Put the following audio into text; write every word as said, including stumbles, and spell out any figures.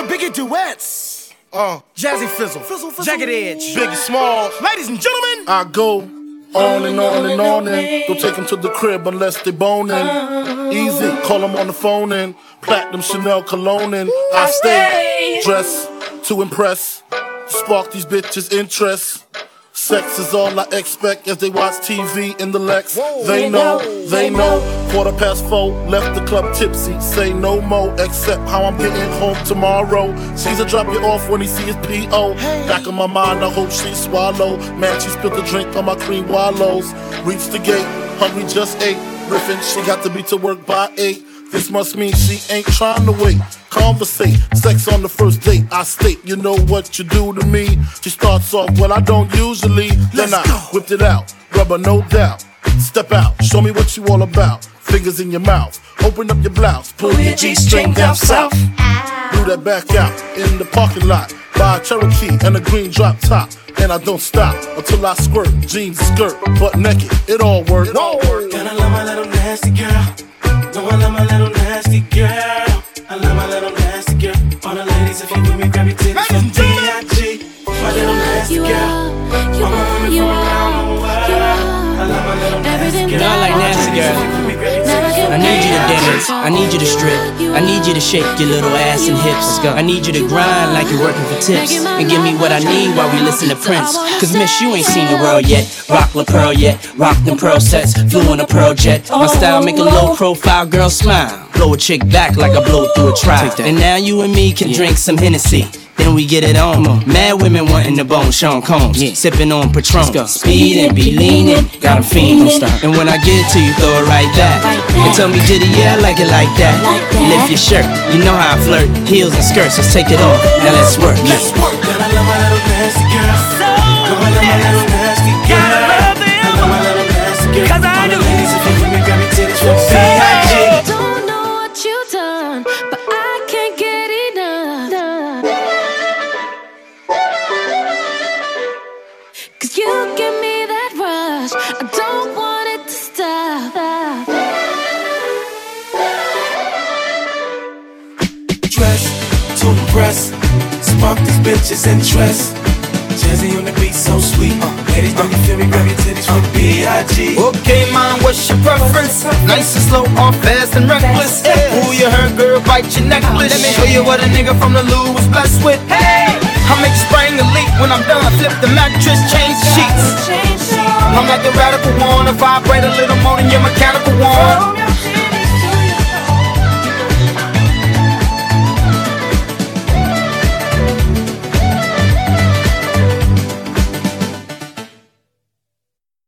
The Biggie duets. Uh, Jazzy Fizzle, Fizzle, Fizzle. Jagged Edge, Biggie Smalls. Ladies and gentlemen, I go on and on and on and don't take them to the crib unless they boning. Easy, call them on the phone and platinum Chanel cologne and I stay dressed to impress, spark these bitches' interest. Sex is all I expect as they watch T V in the Lex. They know, they know. Quarter past four, left the club tipsy. Say no more, except how I'm getting home tomorrow. Caesar drop you off when he see his P O. Back in my mind, I hope she swallow. Man, she spilled the drink on my cream wallows. Reached the gate, hungry just ate. Riffin', she got to be to work by eight. This must mean she ain't trying to wait. Conversate, sex on the first date. I state, you know what you do to me. She starts off, well I don't usually. Then Let's I go. whipped it out, rubber no doubt. Step out, show me what you all about. Fingers in your mouth, open up your blouse. Pull your G-string down south. Blew that back out in the parking lot. Buy a Cherokee and a green drop top. And I don't stop until I squirt. Jeans, skirt, butt naked, it all works. It all works. And I love my little nasty girl. No, I love my little nasty girl. I love my little nasty girl. All the ladies, if you with me, grab your titties from B I G. My little nasty girl. Mama, woman from around the world. I love my little nasty girl. I like nasty girl. I need you to dance, I need you to strip, I need you to shake your little ass and hips. I need you to grind like you're working for tips, and give me what I need while we listen to Prince. Cause miss, you ain't seen the world yet. Rock La Pearl yet, rock them pearl sets, flew on a pearl jet. My style make a low profile girl smile, blow a chick back like I blow through a trial. And now you and me can drink some Hennessy, then we get it on. Mad women wanting the bone, Sean Combs, yeah. Sipping on Patron. Speed and be leaning, got 'em fiending. And when I get it to you, throw it right back. And tell me, did it? Yeah, I like it like that. Lift your shirt, you know how I flirt. Heels and skirts, let's take it off. Now let's work. Let's work. Girl, I love my little nasty girl. So girl, I love my little nasty girl. I love my little nasty girl. Cause I do. All the ladies, if you with me, grab your titties from B I G. Don't know what you done, but I can't get enough. Cause you give me that rush, I don't want it to stop. Dress to impress, spark these bitches' interest. Jazzy on the beat, so sweet. Uh, ladies, don't you feel me? Grab your titties from B I G. Okay, mom, what's your preference? Nice and slow, or fast and reckless? Ooh, you heard, girl, bite your necklace. Let me show you what a nigga from the Lou was blessed with. Hey, I make you spring a leak when I'm done. Flip the mattress, change the sheets. I'm like the radical one, if I vibrate a little more than your mechanical one.